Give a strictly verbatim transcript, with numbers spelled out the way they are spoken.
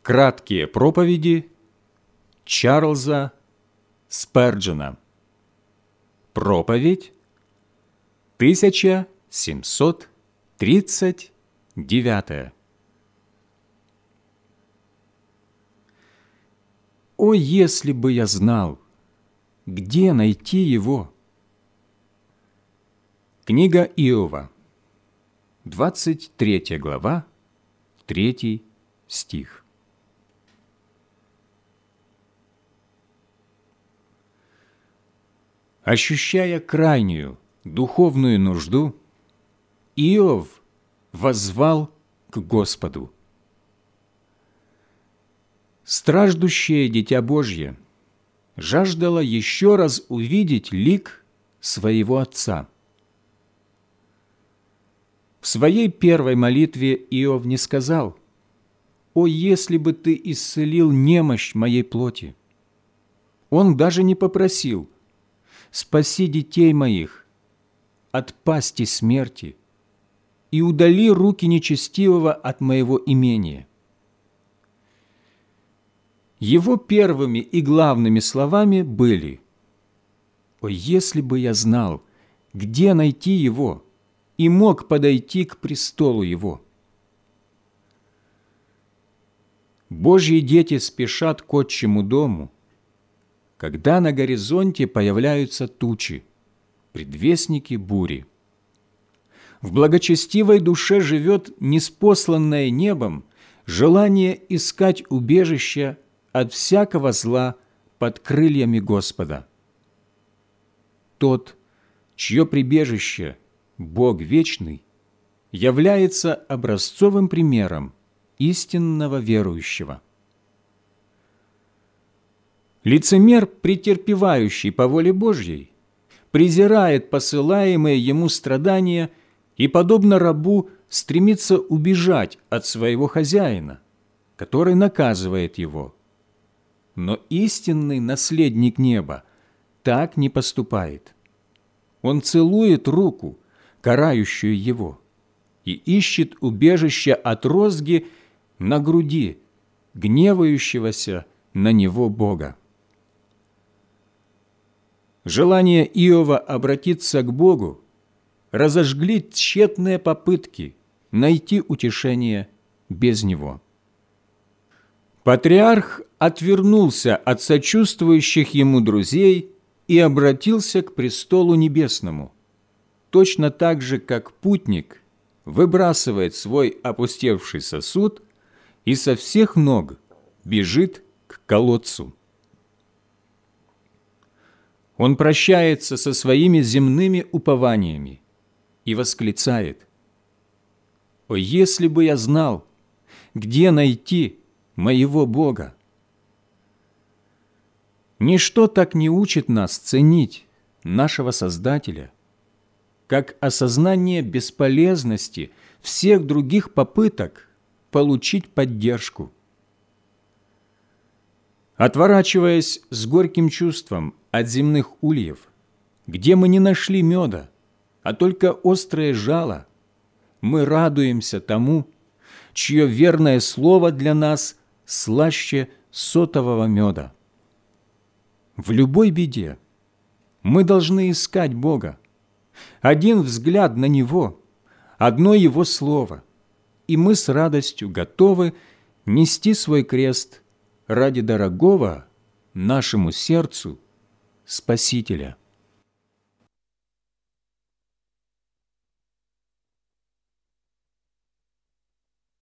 Краткие проповеди Чарльза Сперджена. Проповедь тысяча семьсот тридцать девятая. О, если бы я знал, где найти его! Книга Иова, двадцать третья глава, третий стих. Ощущая крайнюю духовную нужду, Иов воззвал к Господу. Страждущее Дитя Божье жаждало еще раз увидеть лик своего Отца. В своей первой молитве Иов не сказал: «О, если бы Ты исцелил немощь моей плоти!» Он даже не попросил: «Спаси детей моих от пасти смерти и удали руки нечестивого от моего имения». Его первыми и главными словами были: «О, если бы я знал, где найти его, и мог подойти к престолу его». Божьи дети спешат к Отчему дому, когда на горизонте появляются тучи, предвестники бури. В благочестивой душе живет ниспосланное небом желание искать убежище от всякого зла под крыльями Господа. Тот, чье прибежище – Бог вечный, является образцовым примером истинного верующего. Лицемер, претерпевающий по воле Божьей, презирает посылаемые ему страдания и, подобно рабу, стремится убежать от своего хозяина, который наказывает его. Но истинный наследник неба так не поступает. Он целует руку, карающую его, и ищет убежище от розги на груди гневающегося на него Бога. Желание Иова обратиться к Богу разожгли тщетные попытки найти утешение без него. Патриарх отвернулся от сочувствующих ему друзей и обратился к престолу небесному, точно так же, как путник выбрасывает свой опустевший сосуд и со всех ног бежит к колодцу. Он прощается со своими земными упованиями и восклицает: «О, если бы я знал, где найти моего Бога!» Ничто так не учит нас ценить нашего Создателя, как осознание бесполезности всех других попыток получить поддержку. Отворачиваясь с горьким чувством от земных ульев, где мы не нашли меда, а только острое жало, мы радуемся тому, чье верное слово для нас слаще сотового меда. В любой беде мы должны искать Бога. Один взгляд на Него, одно Его слово, и мы с радостью готовы нести свой крест ради дорогого нашему сердцу Спасителя.